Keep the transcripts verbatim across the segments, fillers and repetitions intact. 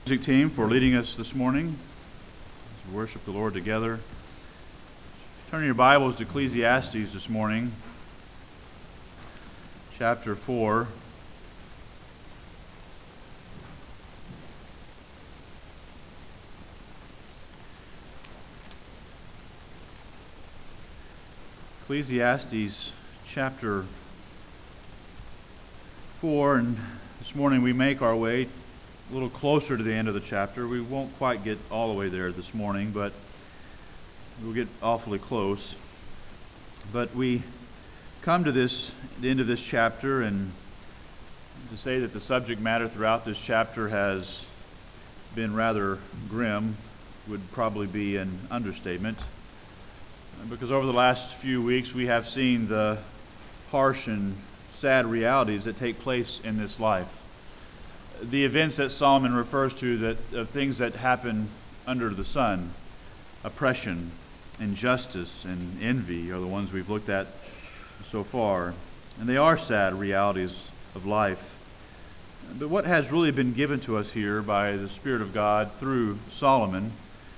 Music team for leading us this morning as we worship the Lord together. Turn your Bibles to Ecclesiastes this morning, chapter four. Ecclesiastes chapter four, and this morning we make our way a little closer to the end of the chapter. We won't quite get all the way there this morning, but we'll get awfully close. But we come to this, the end of this chapter, and to say that the subject matter throughout this chapter has been rather grim would probably be an understatement. Because over the last few weeks we have seen the harsh and sad realities that take place in this life. The events that Solomon refers to, that of things that happen under the sun, oppression, injustice, and envy are the ones we've looked at so far. And they are sad realities of life. But what has really been given to us here by the Spirit of God through Solomon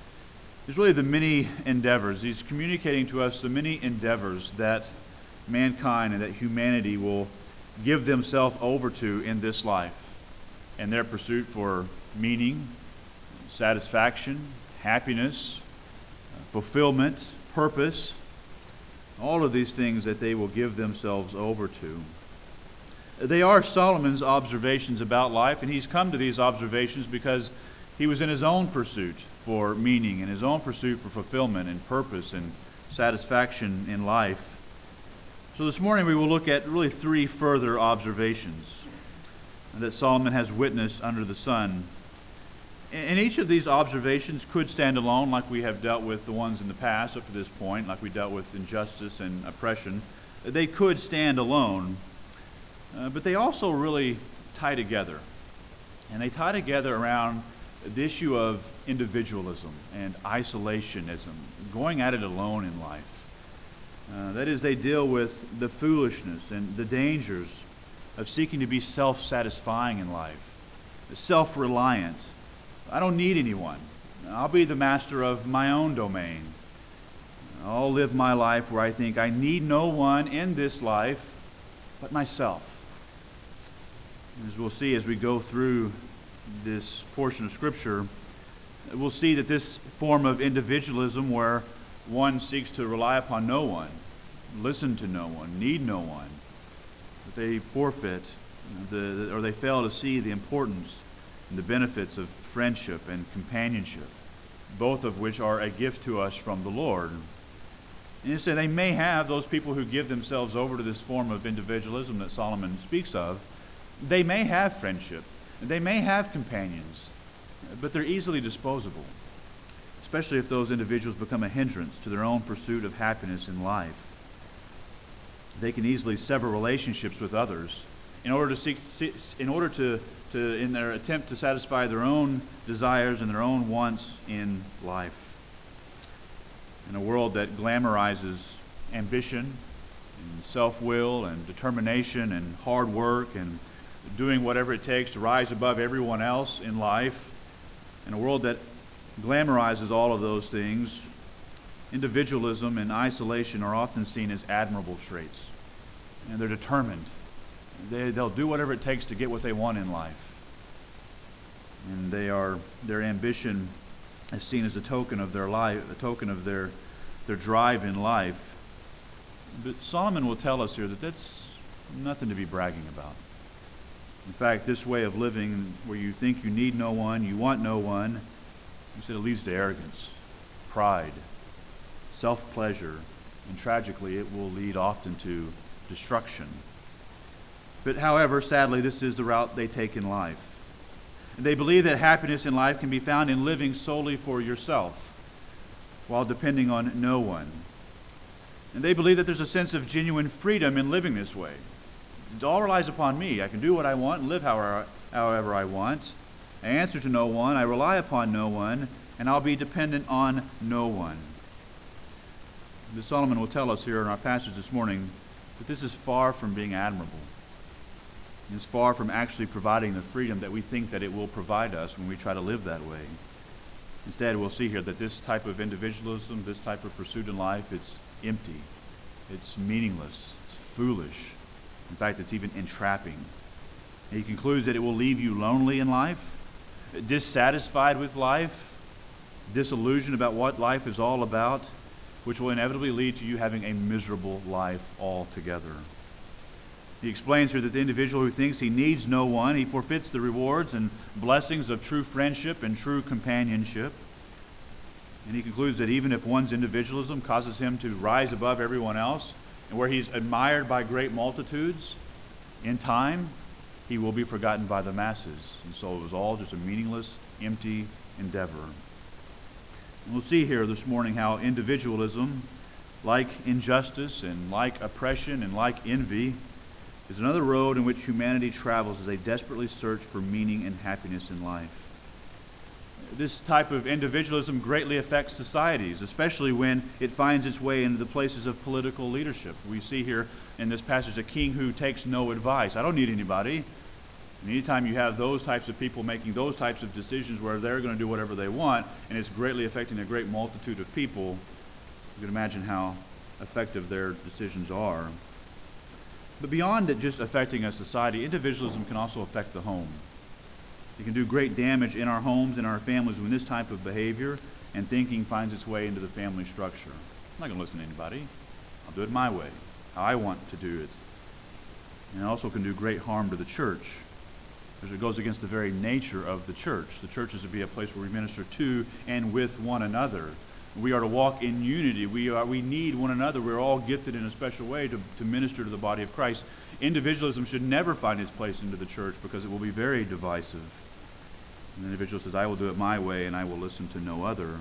is really the many endeavors. He's communicating to us the many endeavors that mankind and that humanity will give themselves over to in this life, and their pursuit for meaning, satisfaction, happiness, fulfillment, purpose, all of these things that they will give themselves over to. They are Solomon's observations about life, and he's come to these observations because he was in his own pursuit for meaning and his own pursuit for fulfillment and purpose and satisfaction in life. So this morning we will look at really three further observations that Solomon has witnessed under the sun. And each of these observations could stand alone, like we have dealt with the ones in the past up to this point, like we dealt with injustice and oppression. They could stand alone, uh, but they also really tie together. And they tie together around the issue of individualism and isolationism, going at it alone in life. Uh, that is, they deal with the foolishness and the dangers of seeking to be self-satisfying in life, self-reliant. I don't need anyone. I'll be the master of my own domain. I'll live my life where I think I need no one in this life but myself. As we'll see as we go through this portion of Scripture, we'll see that this form of individualism where one seeks to rely upon no one, listen to no one, need no one, that they forfeit the, or they fail to see the importance and the benefits of friendship and companionship, both of which are a gift to us from the Lord. And so they may have, those people who give themselves over to this form of individualism that Solomon speaks of, they may have friendship, they may have companions, but they're easily disposable, especially if those individuals become a hindrance to their own pursuit of happiness in life. They can easily sever relationships with others in order to seek, in order to, to, in their attempt to satisfy their own desires and their own wants in life. In a world that glamorizes ambition and self-will and determination and hard work and doing whatever it takes to rise above everyone else in life, in a world that glamorizes all of those things, individualism and isolation are often seen as admirable traits. And they're determined. They, they'll do whatever it takes to get what they want in life. And they are, their ambition is seen as a token of their life, a token of their, their drive in life. But Solomon will tell us here that that's nothing to be bragging about. In fact, this way of living where you think you need no one, you want no one, he said it leads to arrogance, pride, self-pleasure, and tragically it will lead often to destruction. But however, sadly, this is the route they take in life. And they believe that happiness in life can be found in living solely for yourself while depending on no one. And they believe that there's a sense of genuine freedom in living this way. It all relies upon me. I can do what I want and live however, however I want. I answer to no one, I rely upon no one, and I'll be dependent on no one. But Solomon will tell us here in our passage this morning that this is far from being admirable. It's far from actually providing the freedom that we think that it will provide us when we try to live that way. Instead, we'll see here that this type of individualism, this type of pursuit in life, it's empty. It's meaningless. It's foolish. In fact, it's even entrapping. And he concludes that it will leave you lonely in life, dissatisfied with life, disillusioned about what life is all about, which will inevitably lead to you having a miserable life altogether. He explains here that the individual who thinks he needs no one, he forfeits the rewards and blessings of true friendship and true companionship. And he concludes that even if one's individualism causes him to rise above everyone else, and where he's admired by great multitudes, in time, he will be forgotten by the masses. And so it was all just a meaningless, empty endeavor. And we'll see here this morning how individualism, like injustice and like oppression and like envy, is another road in which humanity travels as they desperately search for meaning and happiness in life. This type of individualism greatly affects societies, especially when it finds its way into the places of political leadership. We see here in this passage a king who takes no advice. I don't need anybody. And anytime you have those types of people making those types of decisions where they're going to do whatever they want, and it's greatly affecting a great multitude of people, you can imagine how effective their decisions are. But beyond it just affecting a society, individualism can also affect the home. It can do great damage in our homes and our families when this type of behavior and thinking finds its way into the family structure. I'm not going to listen to anybody. I'll do it my way, how I want to do it. And it also can do great harm to the church, because it goes against the very nature of the church. The church is to be a place where we minister to and with one another. We are to walk in unity. We are. We need one another. We're all gifted in a special way to, to minister to the body of Christ. Individualism should never find its place into the church because it will be very divisive. An individual says, I will do it my way and I will listen to no other.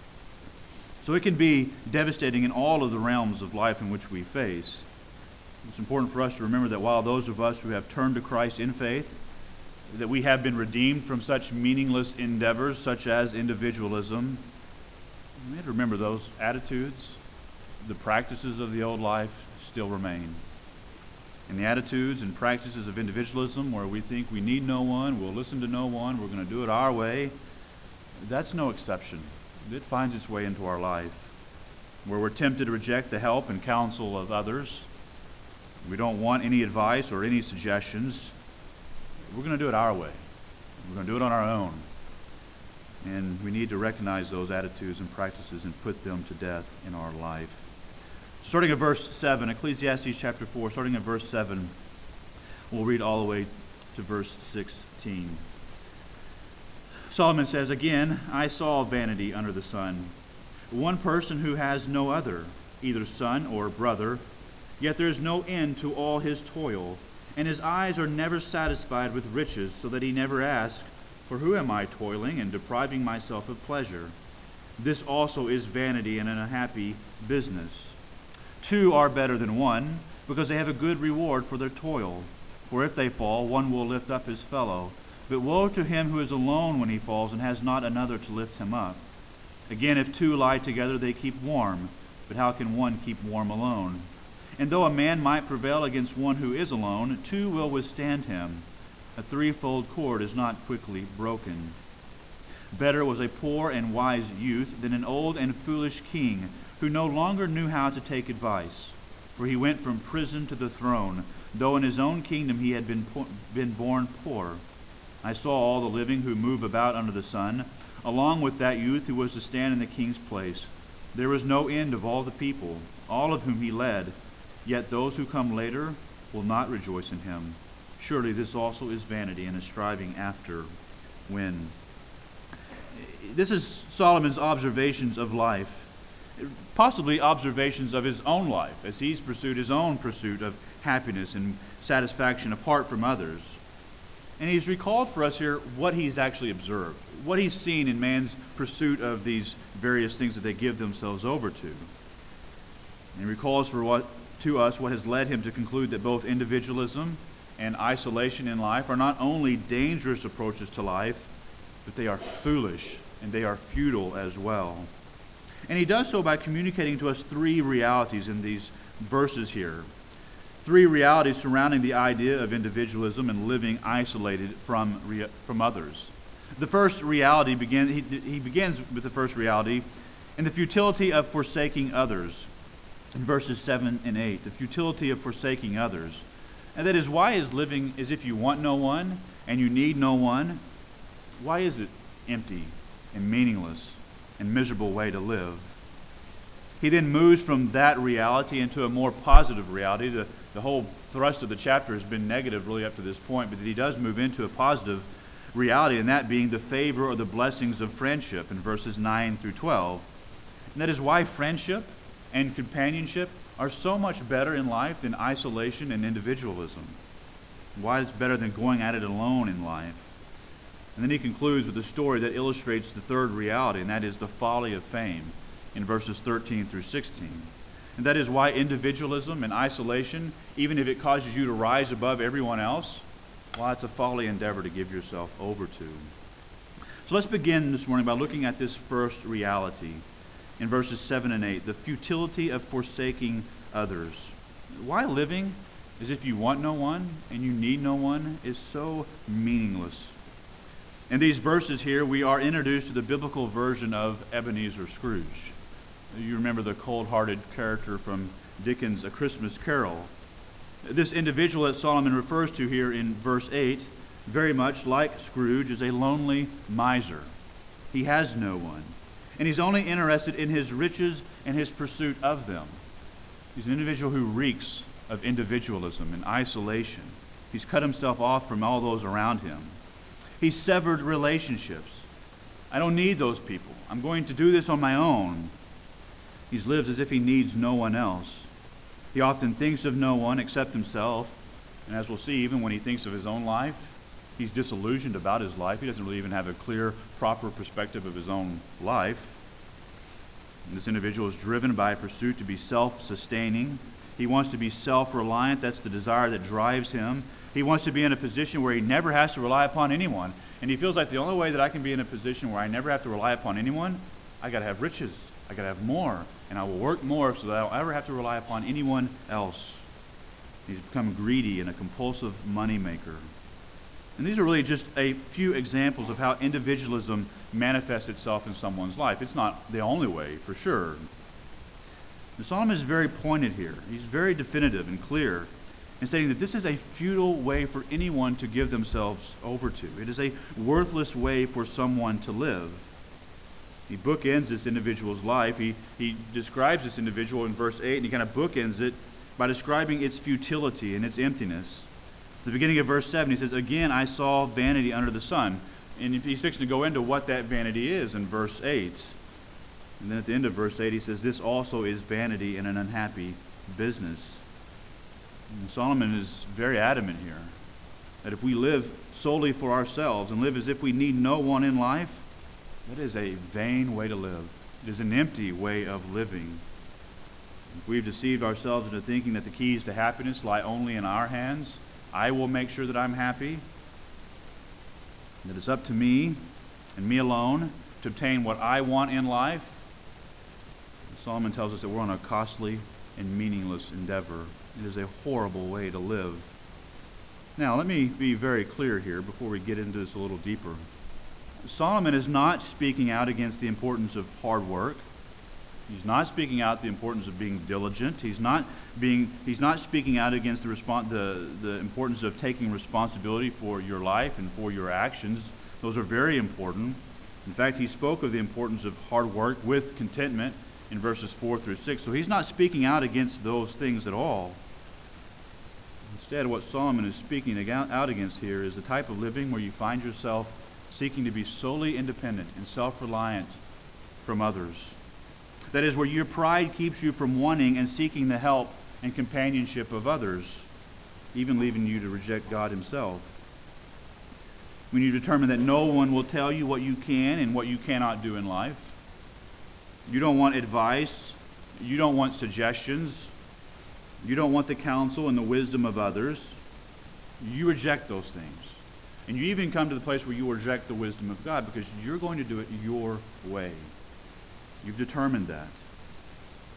So it can be devastating in all of the realms of life in which we face. It's important for us to remember that while those of us who have turned to Christ in faith, that we have been redeemed from such meaningless endeavors such as individualism, we have to remember those attitudes, the practices of the old life still remain. And the attitudes and practices of individualism, where we think we need no one, we'll listen to no one, we're going to do it our way, that's no exception. It finds its way into our life. Where we're tempted to reject the help and counsel of others, we don't want any advice or any suggestions, we're going to do it our way. We're going to do it on our own. And we need to recognize those attitudes and practices and put them to death in our life. Starting at verse seven, Ecclesiastes chapter four, starting at verse seven, we'll read all the way to verse sixteen. Solomon says, Again, I saw vanity under the sun, one person who has no other, either son or brother, yet there is no end to all his toil, and his eyes are never satisfied with riches, so that he never asks, For who am I toiling and depriving myself of pleasure? This also is vanity and an unhappy business. Two are better than one, because they have a good reward for their toil. For if they fall, one will lift up his fellow. But woe to him who is alone when he falls and has not another to lift him up. Again, if two lie together, they keep warm. But how can one keep warm alone? And though a man might prevail against one who is alone, two will withstand him. A threefold cord is not quickly broken. Better was a poor and wise youth than an old and foolish king, who no longer knew how to take advice. For he went from prison to the throne, though in his own kingdom he had been, po- been born poor. I saw all the living who move about under the sun, along with that youth who was to stand in the king's place. There was no end of all the people, all of whom he led. Yet those who come later will not rejoice in him. Surely this also is vanity and a striving after wind. This is Solomon's observations of life, possibly observations of his own life, as he's pursued his own pursuit of happiness and satisfaction apart from others. And he's recalled for us here what he's actually observed, what he's seen in man's pursuit of these various things that they give themselves over to. And he recalls for what to us what has led him to conclude that both individualism and isolation in life are not only dangerous approaches to life, but they are foolish and they are futile as well. And he does so by communicating to us three realities in these verses here. three realities surrounding the idea of individualism and living isolated from, rea- from others. The first reality, begin, he, he begins with the first reality in the futility of forsaking others in verses seven and eight. The futility of forsaking others. And that is, why is living as if you want no one and you need no one? Why is it empty and meaningless and miserable way to live? He then moves from that reality into a more positive reality. The, the whole thrust of the chapter has been negative really up to this point, but he does move into a positive reality, and that being the favor or the blessings of friendship in verses nine through twelve. And that is why friendship and companionship are so much better in life than isolation and individualism. Why it's better than going at it alone in life. And then he concludes with a story that illustrates the third reality, and that is the folly of fame in verses thirteen through sixteen. And that is why individualism and isolation, even if it causes you to rise above everyone else, why it's a folly endeavor to give yourself over to. So let's begin this morning by looking at this first reality in verses seven and eight, the futility of forsaking others. Why living as if you want no one and you need no one is so meaningless. In these verses here, we are introduced to the biblical version of Ebenezer Scrooge. You remember the cold-hearted character from Dickens' A Christmas Carol. This individual that Solomon refers to here in verse eight, very much like Scrooge, is a lonely miser. He has no one. And he's only interested in his riches and his pursuit of them. He's an individual who reeks of individualism and isolation. He's cut himself off from all those around him. He's severed relationships. I don't need those people. I'm going to do this on my own. He lives as if he needs no one else. He often thinks of no one except himself. And as we'll see, even when he thinks of his own life, he's disillusioned about his life. He doesn't really even have a clear, proper perspective of his own life. And this individual is driven by a pursuit to be self-sustaining. He wants to be self-reliant. That's the desire that drives him. He wants to be in a position where he never has to rely upon anyone. And he feels like the only way that I can be in a position where I never have to rely upon anyone, I got to have riches. I got to have more. And I will work more so that I don't ever have to rely upon anyone else. He's become greedy and a compulsive moneymaker. And these are really just a few examples of how individualism manifests itself in someone's life. It's not the only way, for sure. The Solomon is very pointed here. He's very definitive and clear in stating that this is a futile way for anyone to give themselves over to. It is a worthless way for someone to live. He bookends this individual's life. He, he describes this individual in verse eight, and he kind of bookends it by describing its futility and its emptiness. At the beginning of verse seven, he says, "Again I saw vanity under the sun." And he's fixing to go into what that vanity is in verse eight. And then at the end of verse eight, he says, "This also is vanity and an unhappy business." And Solomon is very adamant here that if we live solely for ourselves and live as if we need no one in life, that is a vain way to live. It is an empty way of living. If we've deceived ourselves into thinking that the keys to happiness lie only in our hands, I will make sure that I'm happy, that it's up to me and me alone to obtain what I want in life, Solomon tells us that we're on a costly and meaningless endeavor. It is a horrible way to live. Now, let me be very clear here before we get into this a little deeper. Solomon is not speaking out against the importance of hard work. He's not speaking out the importance of being diligent. He's not being. He's not speaking out against the, respons- the the importance of taking responsibility for your life and for your actions. Those are very important. In fact, he spoke of the importance of hard work with contentment in verses four through six. So he's not speaking out against those things at all. Instead, what Solomon is speaking out against here is the type of living where you find yourself seeking to be solely independent and self-reliant from others. That is, where your pride keeps you from wanting and seeking the help and companionship of others, even leaving you to reject God himself. When you determine that no one will tell you what you can and what you cannot do in life, you don't want advice, you don't want suggestions, you don't want the counsel and the wisdom of others, you reject those things. And you even come to the place where you reject the wisdom of God because you're going to do it your way. You've determined that.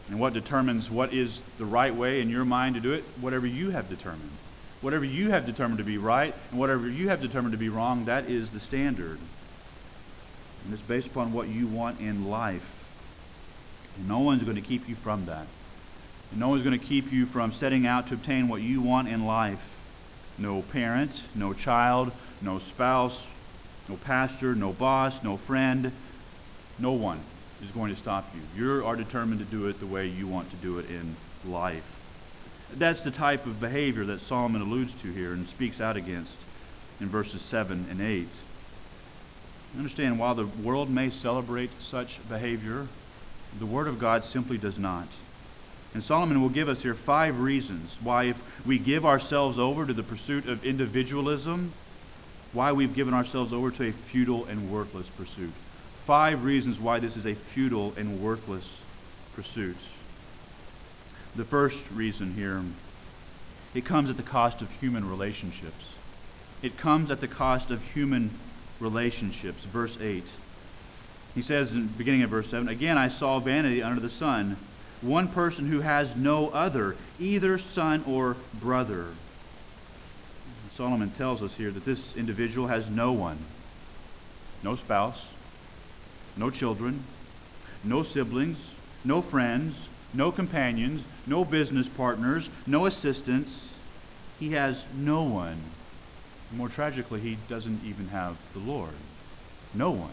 And what determines what is the right way in your mind to do it? Whatever you have determined. Whatever you have determined to be right and whatever you have determined to be wrong, that is the standard. And it's based upon what you want in life. And no one's going to keep you from that. And no one's going to keep you from setting out to obtain what you want in life. No parent, no child, no spouse, no pastor, no boss, no friend. No one is going to stop you. You are determined to do it the way you want to do it in life. That's the type of behavior that Solomon alludes to here and speaks out against in verses seven and eight. Understand, while the world may celebrate such behavior, the Word of God simply does not. And Solomon will give us here five reasons why, if we give ourselves over to the pursuit of individualism, why we've given ourselves over to a futile and worthless pursuit. Five reasons why this is a futile and worthless pursuit. The first reason here, it comes at the cost of human relationships. It comes at the cost of human relationships. Verse eight. He says in the beginning of verse seven, "Again I saw vanity under the sun, one person who has no other, either son or brother." Solomon tells us here that this individual has no one. No spouse, no children, no siblings, no friends, no companions, no business partners, no assistants. He has no one. More tragically, he doesn't even have the Lord. No one.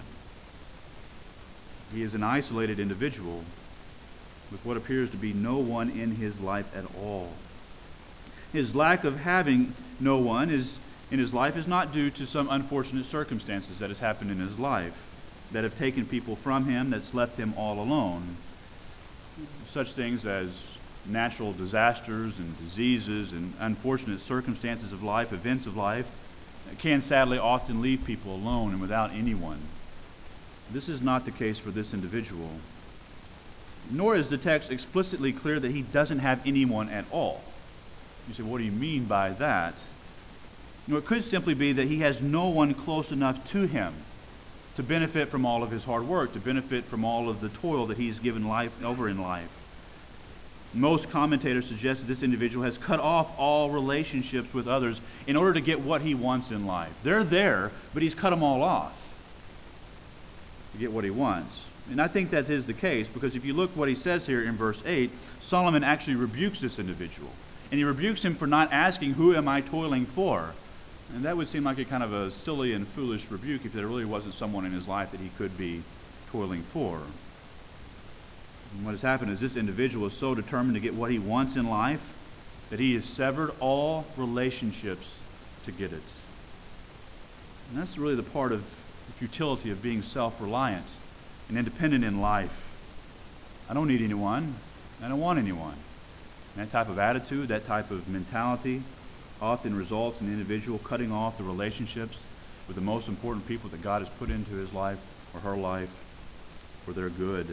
He is an isolated individual with what appears to be no one in his life at all. His lack of having no one is in his life is not due to some unfortunate circumstances that has happened in his life, that have taken people from him, that's left him all alone. Such things as natural disasters and diseases and unfortunate circumstances of life, events of life, can sadly often leave people alone and without anyone. This is not the case for this individual. Nor is the text explicitly clear that he doesn't have anyone at all. You say, what do you mean by that? You know, it could simply be that he has no one close enough to him to benefit from all of his hard work, to benefit from all of the toil that he's given life over in life. Most commentators suggest that this individual has cut off all relationships with others in order to get what he wants in life. They're there, but he's cut them all off to get what he wants. And I think that is the case, because if you look what he says here in verse eight, Solomon actually rebukes this individual. And he rebukes him for not asking, "Who am I toiling for?" And that would seem like a kind of a silly and foolish rebuke if there really wasn't someone in his life that he could be toiling for. And what has happened is this individual is so determined to get what he wants in life that he has severed all relationships to get it. And that's really the part of the futility of being self-reliant and independent in life. I don't need anyone. I don't want anyone. And that type of attitude, that type of mentality often results in the individual cutting off the relationships with the most important people that God has put into his life or her life for their good.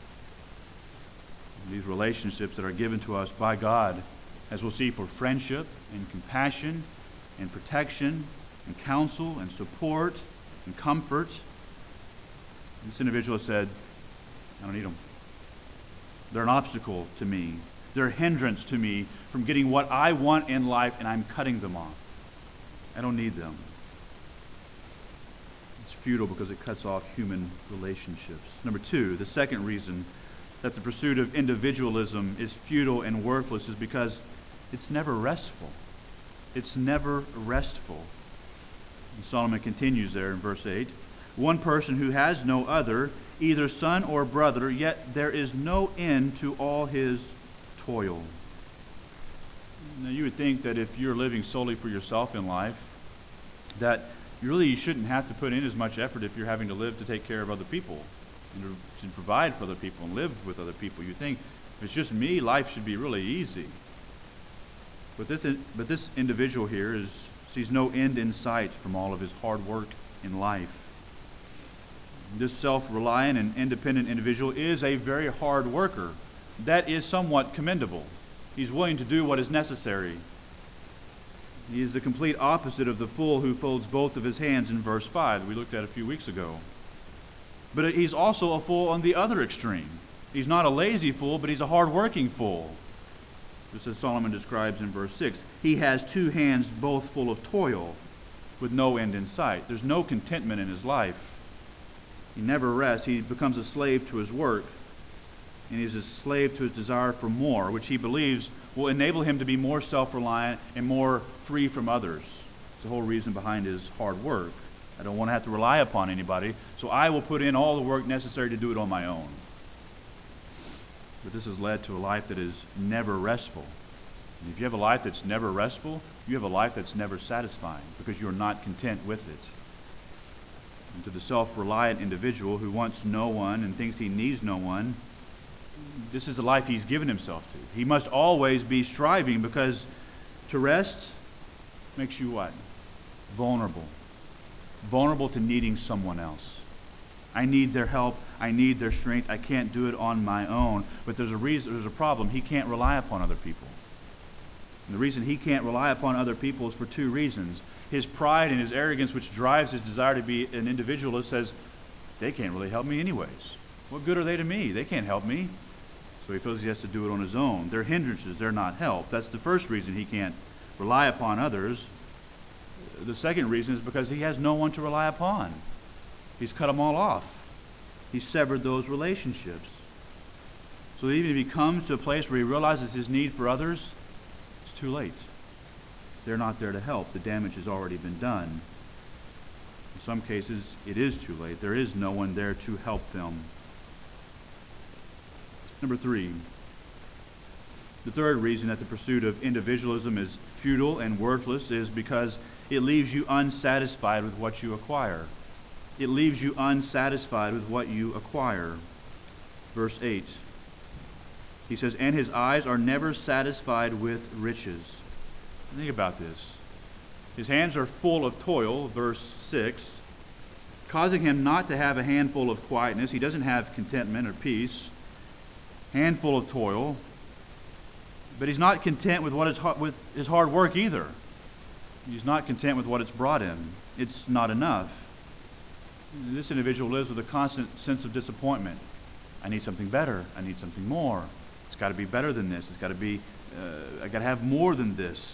And these relationships that are given to us by God, as we'll see, for friendship and compassion and protection and counsel and support and comfort. This individual said, I don't need them. They're an obstacle to me. They're a hindrance to me from getting what I want in life, and I'm cutting them off. I don't need them. It's futile because it cuts off human relationships. Number two, the second reason that the pursuit of individualism is futile and worthless is because it's never restful. It's never restful. And Solomon continues there in verse eight. One person who has no other, either son or brother, yet there is no end to all his toil. Now you would think that if you're living solely for yourself in life, that you really shouldn't have to put in as much effort if you're having to live to take care of other people and to, to provide for other people and live with other people. You think, if it's just me, life should be really easy. But this, but this individual here is, sees no end in sight from all of his hard work in life. This self-reliant and independent individual is a very hard worker. That is somewhat commendable. He's willing to do what is necessary. He is the complete opposite of the fool who folds both of his hands in verse five that we looked at a few weeks ago. But he's also a fool on the other extreme. He's not a lazy fool, but he's a hard-working fool. Just as Solomon describes in verse six. He has two hands both full of toil, with no end in sight. There's no contentment in his life. He never rests. He becomes a slave to his work, and he's a slave to his desire for more, which he believes will enable him to be more self-reliant and more free from others. It's the whole reason behind his hard work. I don't want to have to rely upon anybody, so I will put in all the work necessary to do it on my own. But this has led to a life that is never restful. And if you have a life that's never restful, you have a life that's never satisfying because you're not content with it. And to the self-reliant individual who wants no one and thinks he needs no one, this is the life he's given himself to. He must always be striving because to rest makes you what? Vulnerable. Vulnerable to needing someone else. I need their help. I need their strength. I can't do it on my own. But there's a reason, there's a problem. He can't rely upon other people. And the reason he can't rely upon other people is for two reasons. His pride and his arrogance, which drives his desire to be an individualist, says, they can't really help me anyways. What good are they to me? They can't help me. So he feels he has to do it on his own. They're hindrances. They're not help. That's the first reason he can't rely upon others. The second reason is because he has no one to rely upon. He's cut them all off. He's severed those relationships. So even if he comes to a place where he realizes his need for others, it's too late. They're not there to help. The damage has already been done. In some cases, it is too late. There is no one there to help them. Number three, the third reason that the pursuit of individualism is futile and worthless is because it leaves you unsatisfied with what you acquire. It leaves you unsatisfied with what you acquire. Verse eight, he says, and his eyes are never satisfied with riches. Think about this. His hands are full of toil, verse six, causing him not to have a handful of quietness. He doesn't have contentment or peace. Handful of toil. But he's not content with what is with his hard work either. He's not content with what it's brought him. It's not enough. This individual lives with a constant sense of disappointment. I need something better. I need something more. It's got to be better than this. It's got to be, uh, I got to have more than this.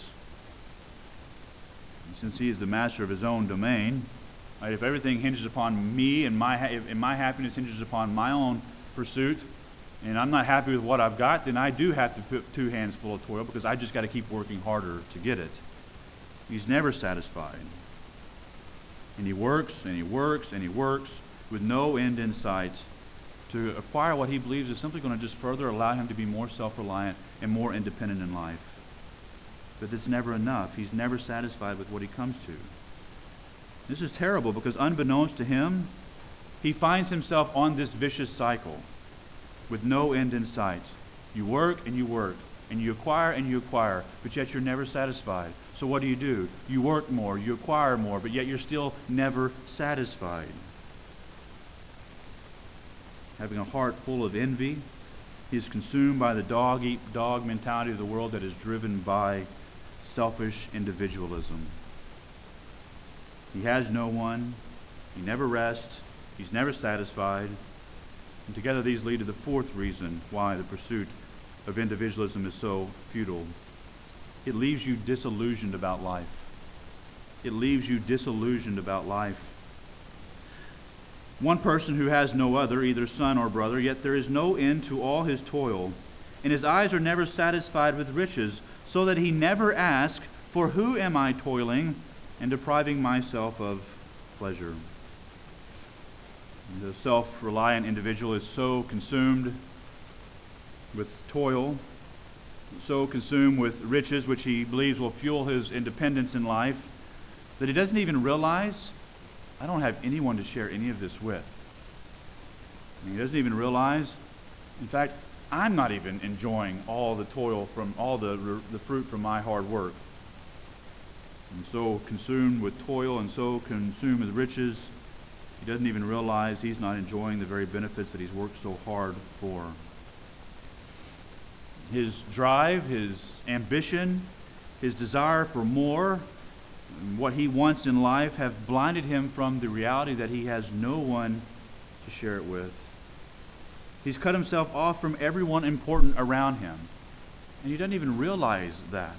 And since he is the master of his own domain, right, if everything hinges upon me and my, if, and my happiness hinges upon my own pursuit, and I'm not happy with what I've got, then I do have to put two hands full of toil because I just got to keep working harder to get it. He's never satisfied. And he works, and he works, and he works with no end in sight to acquire what he believes is simply going to just further allow him to be more self-reliant and more independent in life. But it's never enough. He's never satisfied with what he comes to. This is terrible because unbeknownst to him, he finds himself on this vicious cycle with no end in sight. You work and you work, and you acquire and you acquire, but yet you're never satisfied. So what do you do? You work more, you acquire more, but yet you're still never satisfied. Having a heart full of envy, he is consumed by the dog-eat-dog mentality of the world that is driven by selfish individualism. He has no one, he never rests, he's never satisfied. And together these lead to the fourth reason why the pursuit of individualism is so futile. It leaves you disillusioned about life. It leaves you disillusioned about life. One person who has no other, either son or brother, yet there is no end to all his toil, and his eyes are never satisfied with riches, so that he never asks, for who am I toiling and depriving myself of pleasure? The self-reliant individual is so consumed with toil, so consumed with riches, which he believes will fuel his independence in life, that he doesn't even realize, I don't have anyone to share any of this with. And he doesn't even realize, in fact, I'm not even enjoying all the toil from all the, the fruit from my hard work. And so consumed with toil and so consumed with riches, he doesn't even realize he's not enjoying the very benefits that he's worked so hard for. His drive, his ambition, his desire for more, what he wants in life have blinded him from the reality that he has no one to share it with. He's cut himself off from everyone important around him. And he doesn't even realize that.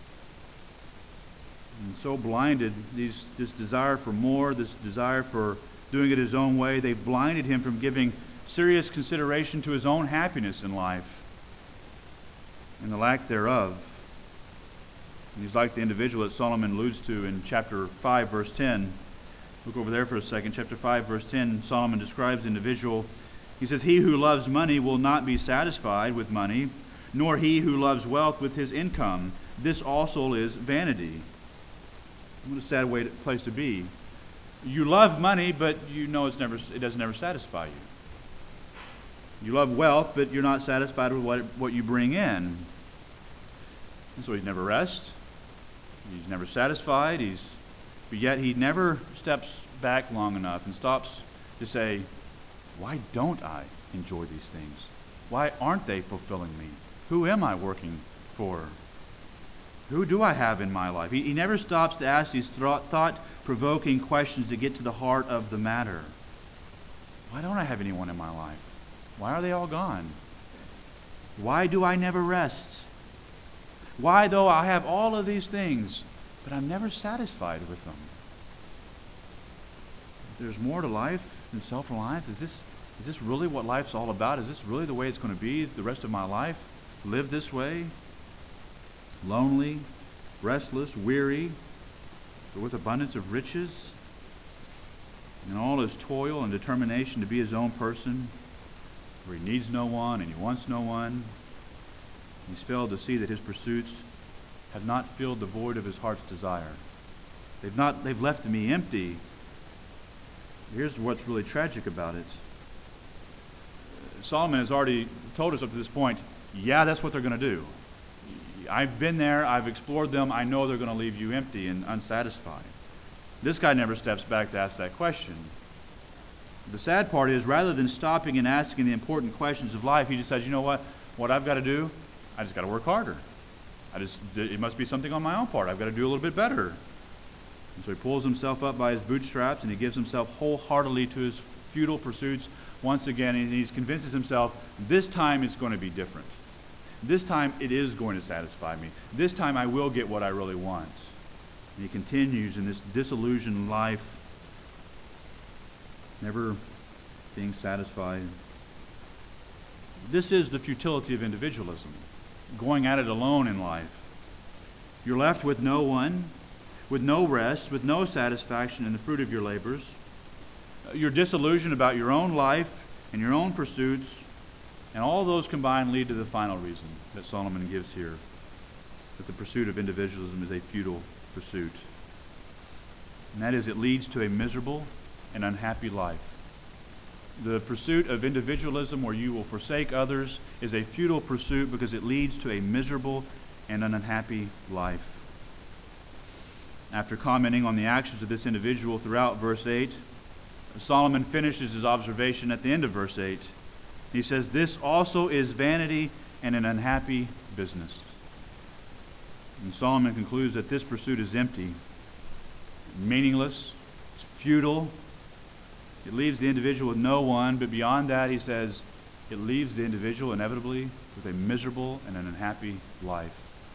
And so blinded, these, this desire for more, this desire for doing it his own way, they've blinded him from giving serious consideration to his own happiness in life and the lack thereof. And he's like the individual that Solomon alludes to in chapter five, verse ten. Look over there for a second. Chapter five, verse ten, Solomon describes the individual. He says, "He who loves money will not be satisfied with money, nor he who loves wealth with his income. This also is vanity." What a sad way to, place to be. You love money, but you know it's never, it doesn't ever satisfy you. You love wealth, but you're not satisfied with what, what you bring in. And so he never rests. He's never satisfied. He's, but yet he never steps back long enough and stops to say, why don't I enjoy these things? Why aren't they fulfilling me? Who am I working for? Who do I have in my life? He, he never stops to ask these thought-provoking questions to get to the heart of the matter. Why don't I have anyone in my life? Why are they all gone? Why do I never rest? Why, though I have all of these things, but I'm never satisfied with them? There's more to life than self-reliance. Is this, is this really what life's all about? Is this really the way it's going to be the rest of my life? Live this way? Lonely, restless, weary, but with abundance of riches, and all his toil and determination to be his own person, where he needs no one and he wants no one. He's failed to see that his pursuits have not filled the void of his heart's desire. They've not, they've left me empty. Here's what's really tragic about it. Solomon has already told us up to this point, yeah, that's what they're going to do. I've been there, I've explored them, I know they're going to leave you empty and unsatisfied. This guy never steps back to ask that question. The sad part is, rather than stopping and asking the important questions of life, he just says, you know what, what I've got to do, I just got to work harder. I just, it must be something on my own part. I've got to do a little bit better. And so he pulls himself up by his bootstraps and he gives himself wholeheartedly to his futile pursuits once again, and he convinces himself, this time it's going to be different. This time it is going to satisfy me. This time I will get what I really want. And he continues in this disillusioned life, never being satisfied. This is the futility of individualism, going at it alone in life. You're left with no one, with no rest, with no satisfaction in the fruit of your labors. You're disillusioned about your own life and your own pursuits. And all those combined lead to the final reason that Solomon gives here, that the pursuit of individualism is a futile pursuit. And that is, it leads to a miserable and unhappy life. The pursuit of individualism, where you will forsake others, is a futile pursuit because it leads to a miserable and an unhappy life. After commenting on the actions of this individual throughout verse eight, Solomon finishes his observation at the end of verse eight. He says, this also is vanity and an unhappy business. And Solomon concludes that this pursuit is empty, meaningless, it's futile. It leaves the individual with no one, but beyond that, he says, it leaves the individual inevitably with a miserable and an unhappy life.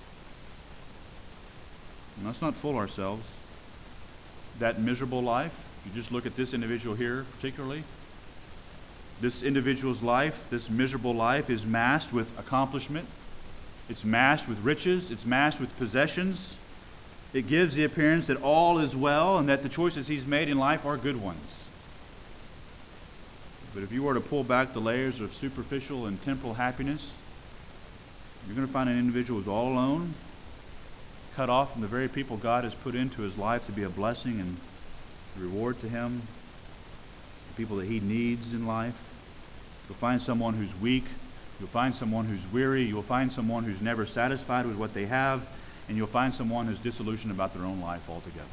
And let's not fool ourselves. That miserable life, you just look at this individual here particularly, this individual's life, this miserable life, is masked with accomplishment. It's masked with riches. It's masked with possessions. It gives the appearance that all is well and that the choices he's made in life are good ones. But if you were to pull back the layers of superficial and temporal happiness, you're going to find an individual who's all alone, cut off from the very people God has put into his life to be a blessing and reward to him, the people that he needs in life. You'll find someone who's weak. You'll find someone who's weary. You'll find someone who's never satisfied with what they have. And you'll find someone who's disillusioned about their own life altogether.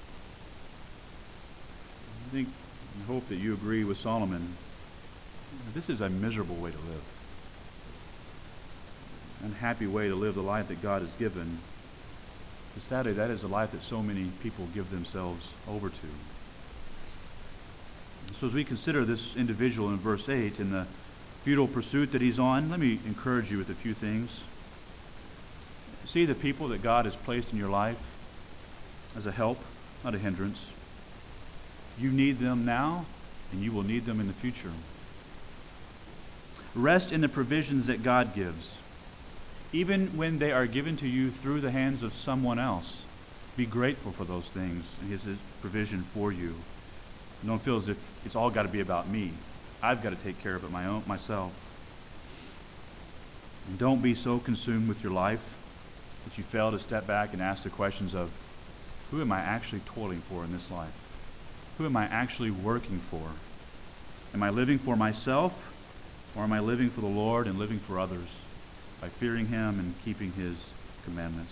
I think and hope that you agree with Solomon. This is a miserable way to live. An unhappy way to live the life that God has given. But sadly, that is the life that so many people give themselves over to. So as we consider this individual in verse eight and the futile pursuit that he's on, let me encourage you with a few things. See the people that God has placed in your life as a help, not a hindrance. You need them now, and you will need them in the future. Rest in the provisions that God gives. Even when they are given to you through the hands of someone else, be grateful for those things and His provision for you. Don't feel as if it's all got to be about me. I've got to take care of it my own, myself. And don't be so consumed with your life that you fail to step back and ask the questions of, who am I actually toiling for in this life? Who am I actually working for? Am I living for myself, or am I living for the Lord and living for others by fearing Him and keeping His commandments?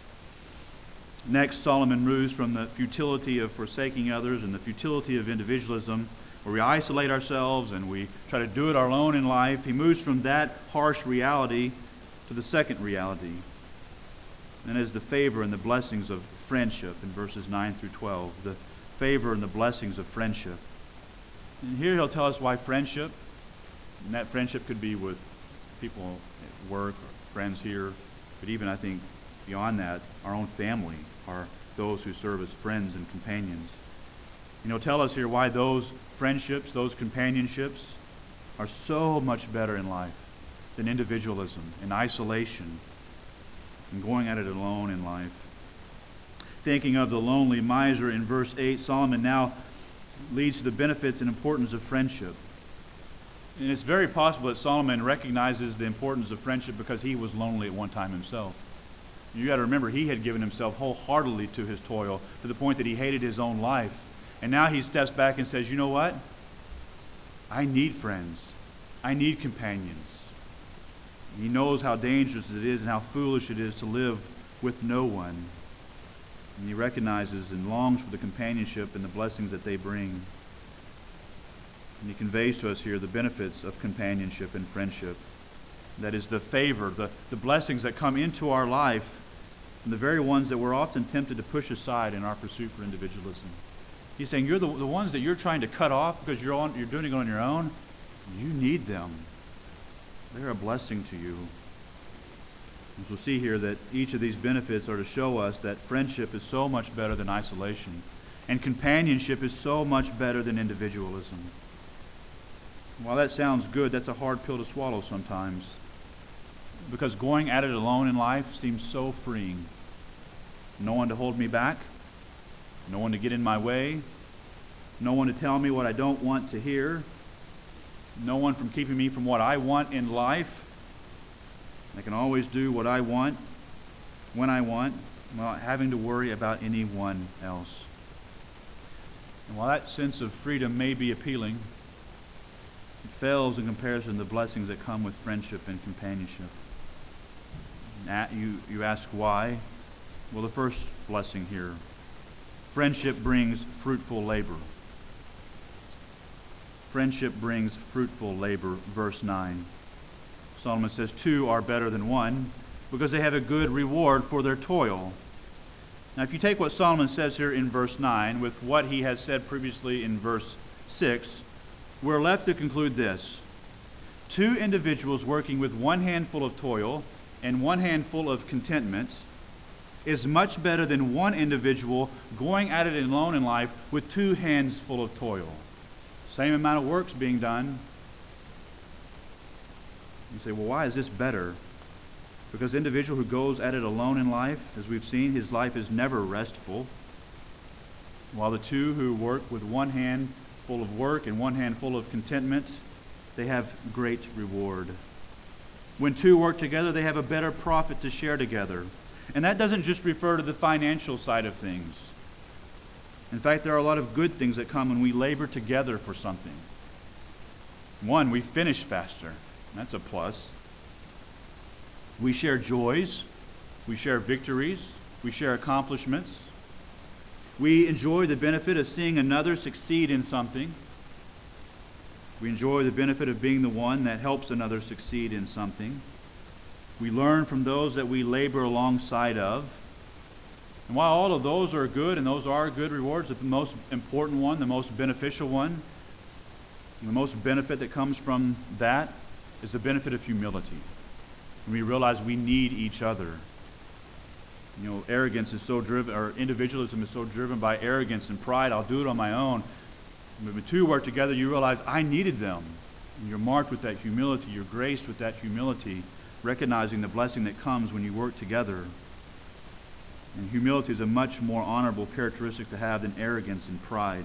Next, Solomon moves from the futility of forsaking others and the futility of individualism, where we isolate ourselves and we try to do it our own in life. He moves from that harsh reality to the second reality, and is the favor and the blessings of friendship in verses nine through twelve. The favor and the blessings of friendship. And here he'll tell us why friendship, and that friendship could be with people at work or friends here, but even I think beyond that, our own family are those who serve as friends and companions. And he'll tell us here why those friendships, those companionships, are so much better in life than individualism and isolation and going at it alone in life. Thinking of the lonely miser in verse eight, Solomon now leads to the benefits and importance of friendship. And it's very possible that Solomon recognizes the importance of friendship because he was lonely at one time himself. You got to remember, he had given himself wholeheartedly to his toil to the point that he hated his own life. And now he steps back and says, you know what? I need friends. I need companions. And he knows how dangerous it is and how foolish it is to live with no one. And he recognizes and longs for the companionship and the blessings that they bring. And he conveys to us here the benefits of companionship and friendship. That is the favor, the, the blessings that come into our life, and the very ones that we're often tempted to push aside in our pursuit for individualism. He's saying you're the, the ones that you're trying to cut off because you're, on, you're doing it on your own. You need them. They're a blessing to you. As we'll see here, that each of these benefits are to show us that friendship is so much better than isolation, and companionship is so much better than individualism. While that sounds good, that's a hard pill to swallow sometimes, because going at it alone in life seems so freeing. No one to hold me back, no one to get in my way, no one to tell me what I don't want to hear, no one from keeping me from what I want in life. I can always do what I want, when I want, without having to worry about anyone else. And while that sense of freedom may be appealing, it fails in comparison to the blessings that come with friendship and companionship. You, you ask why? Well, the first blessing here, friendship brings fruitful labor. Friendship brings fruitful labor, verse nine. Solomon says, two are better than one because they have a good reward for their toil. Now, if you take what Solomon says here in verse nine with what he has said previously in verse six, we're left to conclude this. Two individuals working with one handful of toil and one handful of contentment is much better than one individual going at it alone in life with two hands full of toil. Same amount of work's being done. You say, well, why is this better? Because the individual who goes at it alone in life, as we've seen, his life is never restful. While the two who work with one hand full of work and one hand full of contentment, they have great reward. When two work together, they have a better profit to share together. And that doesn't just refer to the financial side of things. In fact, there are a lot of good things that come when we labor together for something. One, we finish faster. That's a plus. We share joys. We share victories. We share accomplishments. We enjoy the benefit of seeing another succeed in something. We enjoy the benefit of being the one that helps another succeed in something. We learn from those that we labor alongside of. And while all of those are good, and those are good rewards, the most important one, the most beneficial one, the most benefit that comes from that is the benefit of humility. When we realize we need each other. You know, arrogance is so driven, or individualism is so driven by arrogance and pride. I'll do it on my own. When the two work together, you realize I needed them. And you're marked with that humility. You're graced with that humility, recognizing the blessing that comes when you work together. And humility is a much more honorable characteristic to have than arrogance and pride.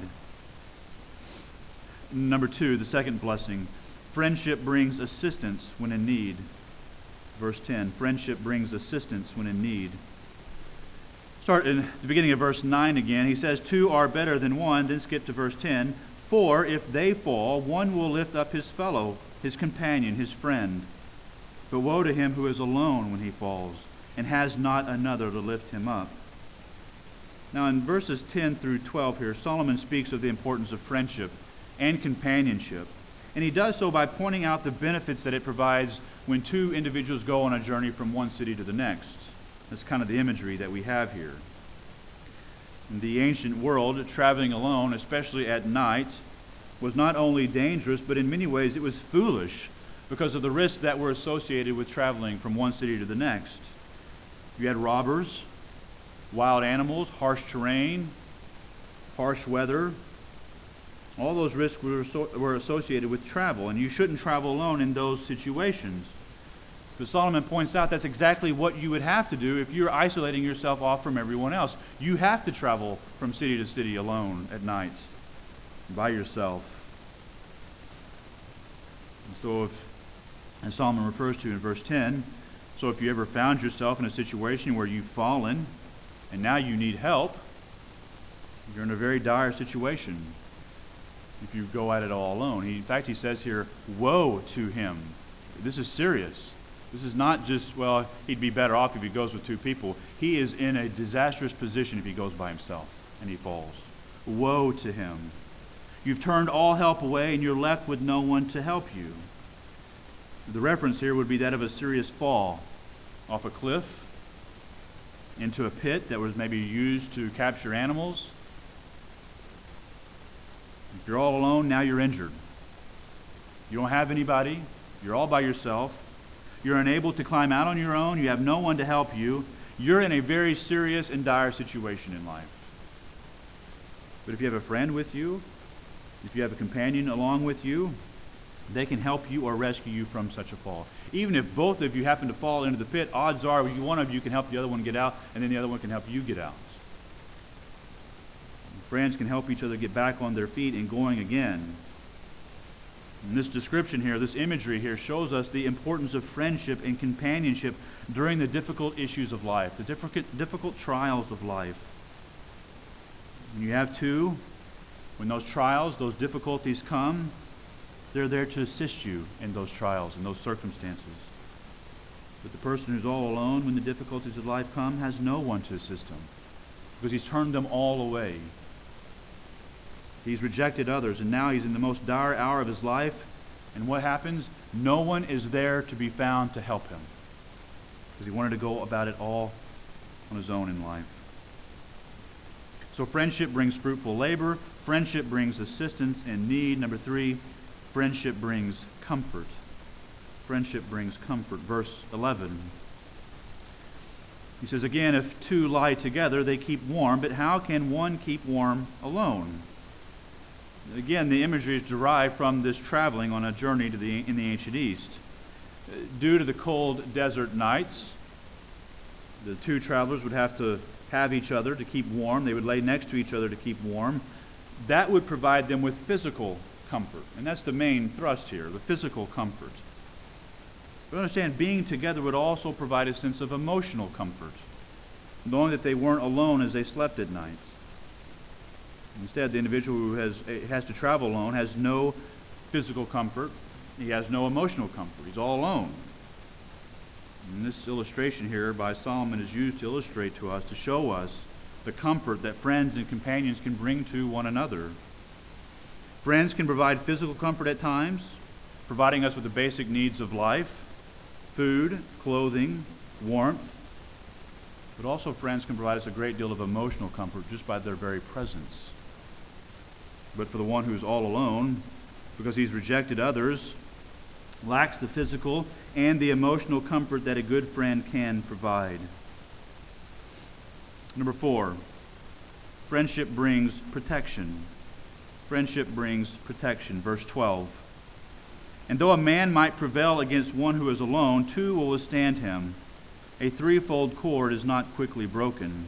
Number two, the second blessing, friendship brings assistance when in need. Verse ten, friendship brings assistance when in need. Start in the beginning of verse nine again. He says, two are better than one. Then skip to verse ten. For if they fall, one will lift up his fellow, his companion, his friend. But woe to him who is alone when he falls, and has not another to lift him up. Now in verses ten through twelve here, Solomon speaks of the importance of friendship and companionship. And he does so by pointing out the benefits that it provides when two individuals go on a journey from one city to the next. That's kind of the imagery that we have here. In the ancient world, traveling alone, especially at night, was not only dangerous, but in many ways it was foolish because of the risks that were associated with traveling from one city to the next. You had robbers, wild animals, harsh terrain, harsh weather. All those risks were, so, were associated with travel, and you shouldn't travel alone in those situations. But Solomon points out that's exactly what you would have to do if you're isolating yourself off from everyone else. You have to travel from city to city alone at night, by yourself. And so, if, as Solomon refers to in verse ten, so if you ever found yourself in a situation where you've fallen and now you need help, you're in a very dire situation if you go at it all alone. He, in fact, he says here, woe to him. This is serious. This is not just, well, he'd be better off if he goes with two people. He is in a disastrous position if he goes by himself and he falls. Woe to him. You've turned all help away and you're left with no one to help you. The reference here would be that of a serious fall off a cliff into a pit that was maybe used to capture animals. If you're all alone, now you're injured. You don't have anybody. You're all by yourself. You're unable to climb out on your own. You have no one to help you. You're in a very serious and dire situation in life. But if you have a friend with you, if you have a companion along with you, they can help you or rescue you from such a fall. Even if both of you happen to fall into the pit, odds are one of you can help the other one get out, and then the other one can help you get out. Friends can help each other get back on their feet and going again. And this description here, this imagery here, shows us the importance of friendship and companionship during the difficult issues of life, the difficult, difficult trials of life. When you have two, when those trials, those difficulties come, they're there to assist you in those trials and those circumstances. But the person who's all alone when the difficulties of life come has no one to assist him because he's turned them all away. He's rejected others, and now he's in the most dire hour of his life. And what happens? No one is there to be found to help him because he wanted to go about it all on his own in life. So friendship brings fruitful labor. Friendship brings assistance in need. Number three, friendship brings comfort. Friendship brings comfort. Verse eleven. He says, again, if two lie together, they keep warm, but how can one keep warm alone? Again, the imagery is derived from this traveling on a journey to the in the ancient East. Due to the cold desert nights, the two travelers would have to have each other to keep warm. They would lay next to each other to keep warm. That would provide them with physical comfort. And that's the main thrust here, the physical comfort. But understand, being together would also provide a sense of emotional comfort, knowing that they weren't alone as they slept at night. Instead, the individual who has, has to travel alone has no physical comfort. He has no emotional comfort. He's all alone. And this illustration here by Solomon is used to illustrate to us, to show us the comfort that friends and companions can bring to one another. Friends can provide physical comfort at times, providing us with the basic needs of life, food, clothing, warmth. But also friends can provide us a great deal of emotional comfort just by their very presence. But for the one who's all alone, because he's rejected others, lacks the physical and the emotional comfort that a good friend can provide. Number four, friendship brings protection. Friendship brings protection. Verse twelve. And though a man might prevail against one who is alone, two will withstand him. A threefold cord is not quickly broken.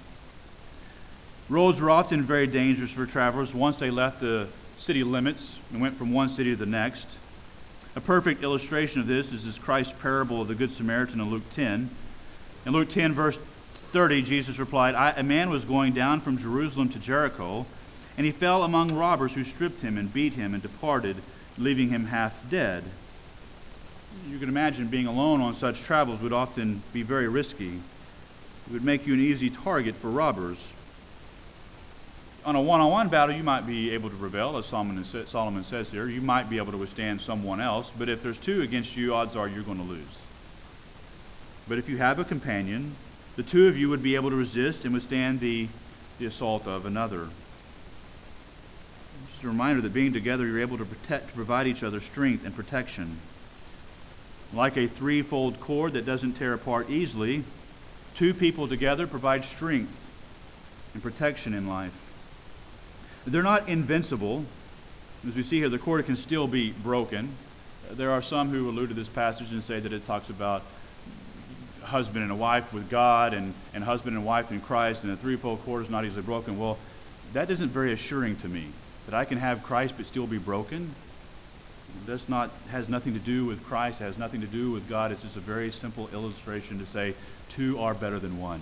Roads were often very dangerous for travelers once they left the city limits and went from one city to the next. A perfect illustration of this is Christ's parable of the Good Samaritan in Luke ten. In Luke ten, verse thirty, Jesus replied, I, a man was going down from Jerusalem to Jericho, and he fell among robbers who stripped him and beat him and departed, leaving him half dead. You can imagine being alone on such travels would often be very risky. It would make you an easy target for robbers. On a one-on-one battle, you might be able to prevail, as Solomon says here. You might be able to withstand someone else, but if there's two against you, odds are you're going to lose. But if you have a companion, the two of you would be able to resist and withstand the, the assault of another. Just a reminder that being together, you're able to protect, to provide each other strength and protection. Like a threefold cord that doesn't tear apart easily, two people together provide strength and protection in life. They're not invincible. As we see here, the cord can still be broken. There are some who allude to this passage and say that it talks about husband and a wife with God and, and husband and wife in Christ, and the threefold cord is not easily broken. Well, that isn't very assuring to me, that I can have Christ but still be broken. That's not, has nothing to do with Christ, it has nothing to do with God. It's just a very simple illustration to say two are better than one.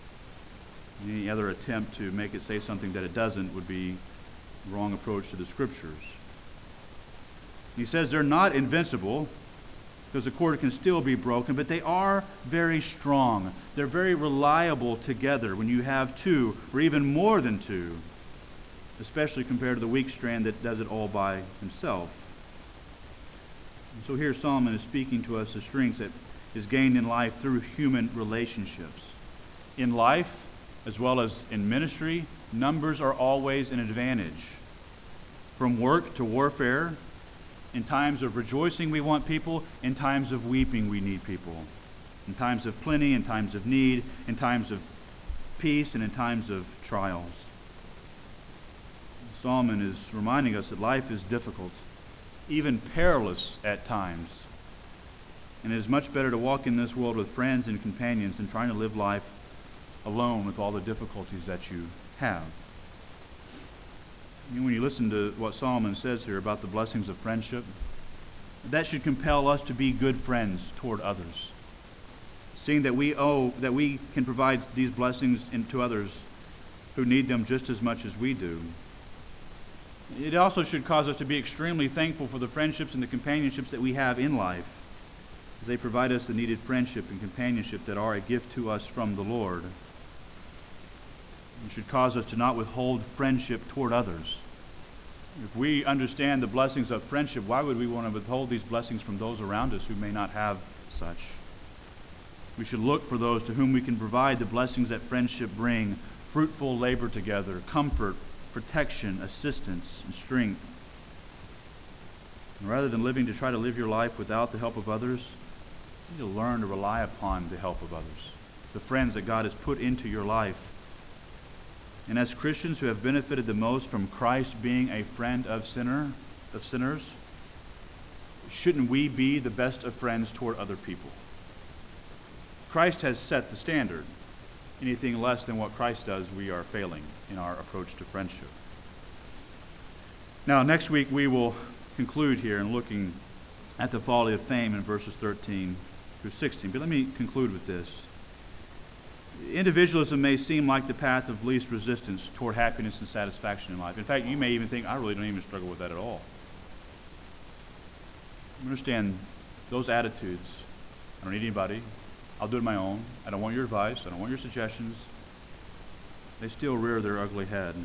Any other attempt to make it say something that it doesn't would be the wrong approach to the Scriptures. He says they're not invincible because the cord can still be broken, but they are very strong. They're very reliable together when you have two or even more than two, especially compared to the weak strand that does it all by himself. And so here Solomon is speaking to us the strength that is gained in life through human relationships. In life, as well as in ministry, numbers are always an advantage. From work to warfare, in times of rejoicing we want people, in times of weeping we need people. In times of plenty, in times of need, in times of peace, and in times of trials. Solomon is reminding us that life is difficult, even perilous at times. And it is much better to walk in this world with friends and companions than trying to live life alone with all the difficulties that you have. And when you listen to what Solomon says here about the blessings of friendship, that should compel us to be good friends toward others. Seeing that we owe, that we can provide these blessings to others who need them just as much as we do. It also should cause us to be extremely thankful for the friendships and the companionships that we have in life, as they provide us the needed friendship and companionship that are a gift to us from the Lord. It should cause us to not withhold friendship toward others. If we understand the blessings of friendship, why would we want to withhold these blessings from those around us who may not have such? We should look for those to whom we can provide the blessings that friendship bring: fruitful labor together, comfort, protection, assistance, and strength. And rather than living to try to live your life without the help of others, you need to learn to rely upon the help of others, the friends that God has put into your life. And as Christians who have benefited the most from Christ being a friend of sinner, of sinners, shouldn't we be the best of friends toward other people? Christ has set the standard. Anything less than what Christ does, we are failing in our approach to friendship. Now, next week we will conclude here in looking at the folly of fame in verses thirteen through sixteen. But let me conclude with this. Individualism may seem like the path of least resistance toward happiness and satisfaction in life. In fact, you may even think, I really don't even struggle with that at all. Understand those attitudes. I don't need anybody. I'll do it on my own. I don't want your advice. I don't want your suggestions. They still rear their ugly head.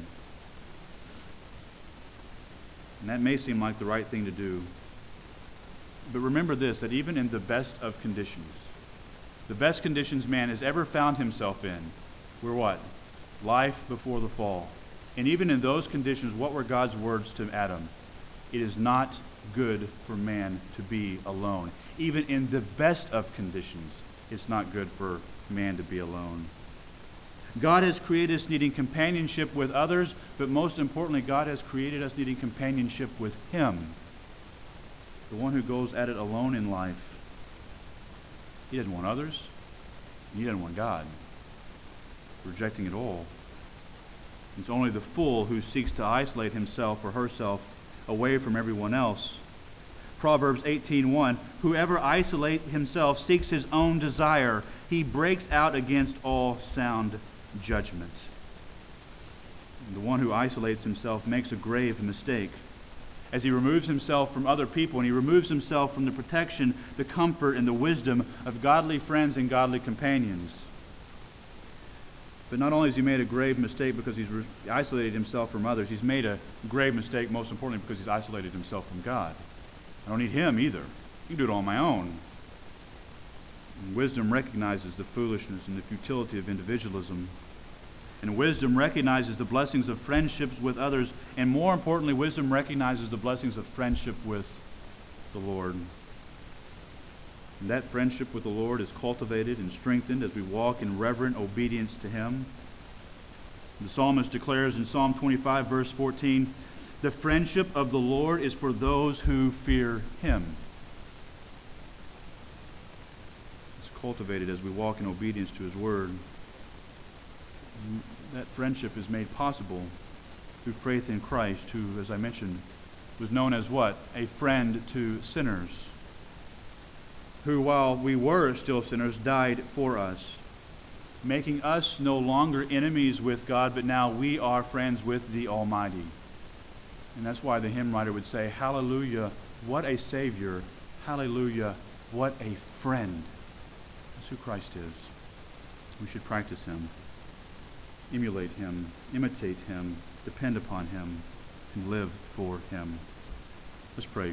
And that may seem like the right thing to do. But remember this, that even in the best of conditions, the best conditions man has ever found himself in were what? Life before the fall. And even in those conditions, what were God's words to Adam? It is not good for man to be alone. Even in the best of conditions, it's not good for man to be alone. God has created us needing companionship with others, but most importantly, God has created us needing companionship with Him. The one who goes at it alone in life, he doesn't want others, he doesn't want God. Rejecting it all. It's only the fool who seeks to isolate himself or herself away from everyone else. Proverbs eighteen one, whoever isolates himself seeks his own desire. He breaks out against all sound judgment. And the one who isolates himself makes a grave mistake. As he removes himself from other people and he removes himself from the protection, the comfort, and the wisdom of godly friends and godly companions. But not only has he made a grave mistake because he's re- isolated himself from others, he's made a grave mistake, most importantly, because he's isolated himself from God. I don't need him either. I can do it on my own. And wisdom recognizes the foolishness and the futility of individualism. And wisdom recognizes the blessings of friendships with others. And more importantly, wisdom recognizes the blessings of friendship with the Lord. And that friendship with the Lord is cultivated and strengthened as we walk in reverent obedience to Him. The psalmist declares in Psalm twenty-five, verse fourteen, the friendship of the Lord is for those who fear Him. It's cultivated as we walk in obedience to His Word. And that friendship is made possible through faith in Christ, who, as I mentioned, was known as what? A friend to sinners. Who, while we were still sinners, died for us, making us no longer enemies with God, but now we are friends with the Almighty. And that's why the hymn writer would say, hallelujah, what a Savior. Hallelujah, what a friend. That's who Christ is. We should practice Him, emulate Him, imitate Him, depend upon Him, and live for Him. Let's pray.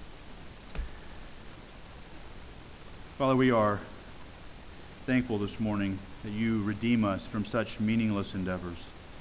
Father, we are thankful this morning that You redeem us from such meaningless endeavors.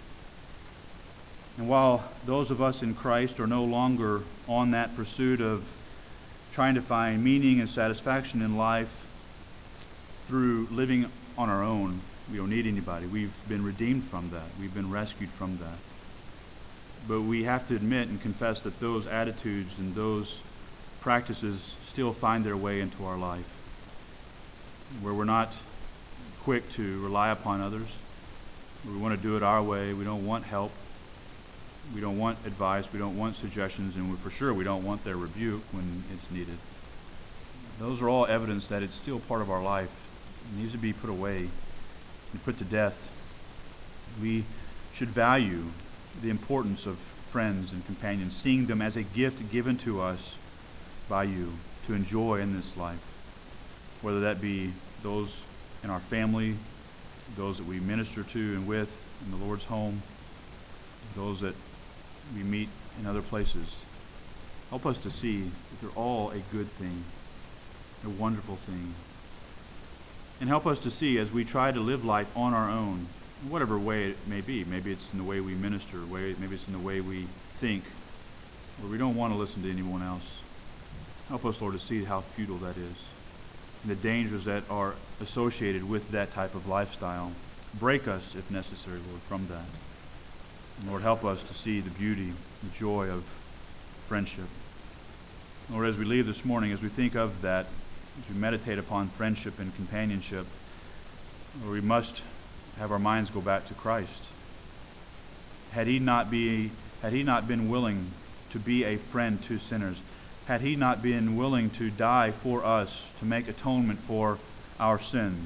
And while those of us in Christ are no longer on that pursuit of trying to find meaning and satisfaction in life through living on our own, we don't need anybody. We've been redeemed from that. We've been rescued from that. But we have to admit and confess that those attitudes and those practices still find their way into our life, where we're not quick to rely upon others. We want to do it our way. We don't want help. We don't want advice. We don't want suggestions. And we, for sure, we don't want their rebuke when it's needed. Those are all evidence that it's still part of our life. It needs to be put away and put to death. We should value the importance of friends and companions, seeing them as a gift given to us by You to enjoy in this life, whether that be those in our family, those that we minister to and with in the Lord's home, those that we meet in other places. Help us to see that they're all a good thing, a wonderful thing. And help us to see as we try to live life on our own, in whatever way it may be. Maybe it's in the way we minister, maybe it's in the way we think, where we don't want to listen to anyone else. Help us, Lord, to see how futile that is, and the dangers that are associated with that type of lifestyle. Break us, if necessary, Lord, from that. And Lord, help us to see the beauty, the joy of friendship. Lord, as we leave this morning, as we think of that, as we meditate upon friendship and companionship, Lord, we must have our minds go back to Christ. Had he not be, had he not been willing to be a friend to sinners, had he not been willing to die for us, to make atonement for our sins,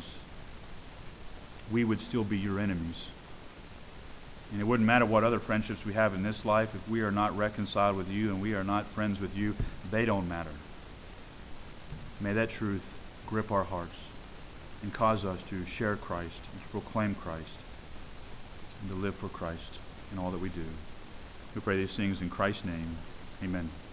we would still be your enemies. And it wouldn't matter what other friendships we have in this life. If we are not reconciled with You and we are not friends with You, they don't matter. May that truth grip our hearts and cause us to share Christ, and to proclaim Christ, and to live for Christ in all that we do. We pray these things in Christ's name. Amen.